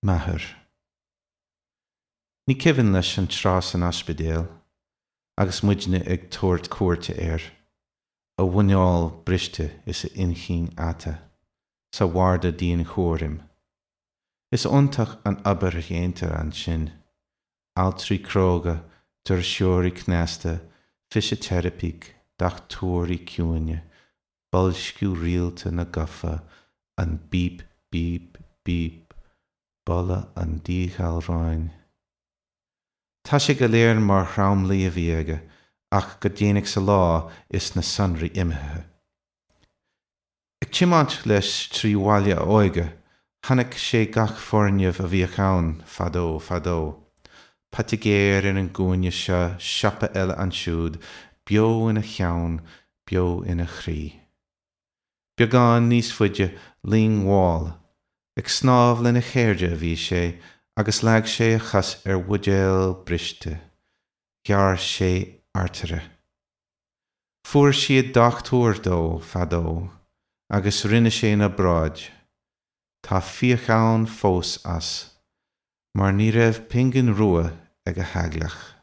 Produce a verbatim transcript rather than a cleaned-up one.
Maithir. Ní civann leis an trás an aspadéal, agus muidne ag tuairt cuairte air, a bhuineáil briste is a inchín ata, sa bharda díon chóirim. Is iontach an abar dhéantar an sin, altrí cróga, dur seoirí cnéasta, physiotherapíc, dachtúirí ciúine, bolsciú rialta na gafa, an bíp, bíp, bíp, bolla an díghalráin. Tá sé go léir mar chramlaí a bhíoga, ach go déananig sa lá is na sonraí imithe. Ag tiimant leis trí bhaile óige, Hannig sé gach forneamh a bhí ann fadó, fadó. Patigéir in an gúine seo, siapa eile an siúd, bio ina cheann, bio ina chrí. Beagán níos fuide líon mháil, ag snámh lena chéirde a bhí sé, agus leag sé a chas ar bhuidéal briste, gear sé artara. Fuair siad dachtúir dó, fadó, agus rinne sé na bráid. Tá fiachán fós as, mar ní raibh pingan rua ag a haglaach.